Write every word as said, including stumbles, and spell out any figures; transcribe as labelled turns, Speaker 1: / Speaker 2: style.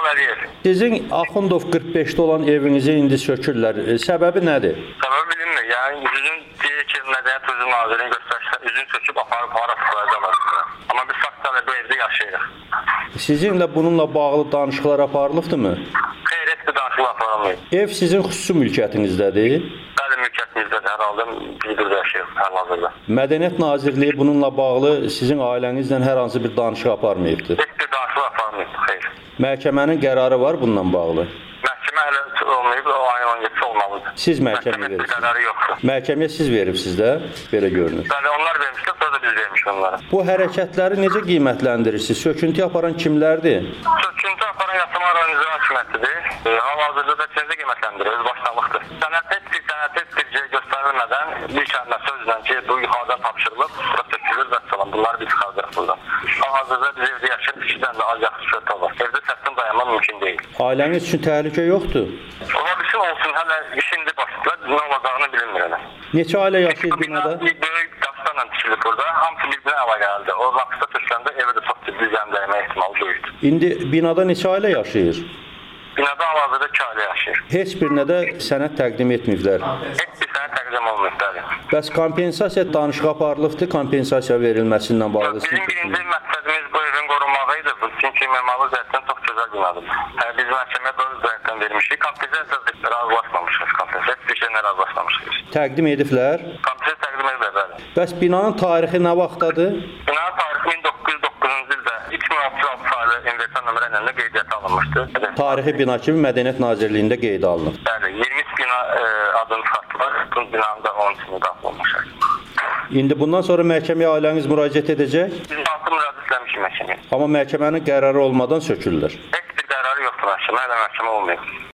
Speaker 1: Əliyev.
Speaker 2: Sizin Axundov qırx beşdə olan evinizi indi sökürlər. E, səbəbi nədir?
Speaker 1: Səbəbi bilinmir. Yəni üzün deyir ki, Mədəniyyət Turizm Nazirliyinin göstərişdə üzün söküb aparıb hara sıxılacaqlar. Amma biz saxtalı bu evdə yaşayırıq.
Speaker 2: Sizinlə bununla bağlı danışıqlar aparılıbdırmı?
Speaker 1: Xeyr, heç bir danışıqlar aparılmıyor.
Speaker 2: Ev sizin xüsusi mülkiyyətinizdədir?
Speaker 1: Bəli, mülkiyyətimizdədir. Hər halda biz burada yaşayırıq hal-hazırda.
Speaker 2: Mədəniyyət Nazirliyi bununla bağlı sizin ailənizlə hər hansı bir danışıq aparmayıbdır?
Speaker 1: Heç bir danışıq aparılmıyor. Xeyr.
Speaker 2: Məhkəmənin qərarı var bununla bağlı?
Speaker 1: Məhkəmə hələ olmayıb, o ayın on yedisi olmalıdır.
Speaker 2: Siz məhkəmə verirsiniz.
Speaker 1: Qərarı yoxdur.
Speaker 2: Məhkəməyə siz veribsiniz də, belə görünür.
Speaker 1: Bəli, onlar vermişlər, sonra da biz vermişik onlara.
Speaker 2: Bu hərəkətləri necə qiymətləndirirsiniz? Söküntü aparan kimlərdir?
Speaker 1: Söküntü aparan Yatırım Organizasyon Hakimiyyətidir. E, Hal-hazırda da sizə qiymətləndiriyoruz, başlanılıqdır. Sənət heç bir sənət heç bir şey göstərilmədən bir kəlmə sözlə ki, bu yuxarıdan tapşırılıb, bura sökülür və salam. Bunları biz çıxardırıq buradan. Hal-hazırda biz evdə yaşayırıq, iki dənə də acaq söküntü var. Evdə səsdən dayanmaq mümkün deyil.
Speaker 2: Ailəniz üçün təhlükə yoxdur?
Speaker 1: Ola bilsin olsun, hələ işində başlayırlar, nə olacağını bilinmir hələ.
Speaker 2: Neçə ailə yaşayır binada?
Speaker 1: Böyük dastanla tikilib burada, hamısı bir-birinə hava gəldi. O vaxtda töküləndə evə də çox ciddi ziyan dəymə ehtimalı böyükdür.
Speaker 2: İndi binada neçə ailə yaşayır?
Speaker 1: Binada hal-hazırda iki ailə yaşayır.
Speaker 2: Heç birinə də sənəd təqdim etməyiblər.
Speaker 1: Heç bir sənəd təqdim olmayıb, bəli.
Speaker 2: Bəs kompensasiya danışığı aparılıbdır, kompensasiya verilməsindən bağlı.
Speaker 1: Bizim birinci məqsədimiz bu evin qorunmağı idi. Çünki memarlı zəhətdən çox gözəl binadır. Hə, biz məhkəməyə doğru zəhətdən vermişik. Kompensasiya razılaşmamışıq. Kompensasiya heç bir şeylə razılaşmamışıq.
Speaker 2: Təqdim ediblər?
Speaker 1: Kompensasiya təqdim ediblər, bəli.
Speaker 2: Bəs binanın tarixi nə vaxtdadır?
Speaker 1: Binanın tarixi min doqquz yüz doqquzuncu ildə iki min altı yüz altı sayılı inventar nömrə ilə qeydiyyata alınmışdır.
Speaker 2: Tarixi bina kimi Mədəniyyət Nazirliyində qeydə alınıb.
Speaker 1: Bəli, iyirmi üç bina e, adını çıxartdılar. Bu binanın da on üçünü daxil olmuşlar.
Speaker 2: İndi bundan sonra məhkəməyə ailəniz müraciət edəcək?
Speaker 1: Biz altı müraciət etmişik məhkəməyə.
Speaker 2: Amma məhkəmənin qərarı olmadan sökülürlər.
Speaker 1: Heç bir qərarı yoxdur məhkəmə, hələ məhkəmə olmayıb.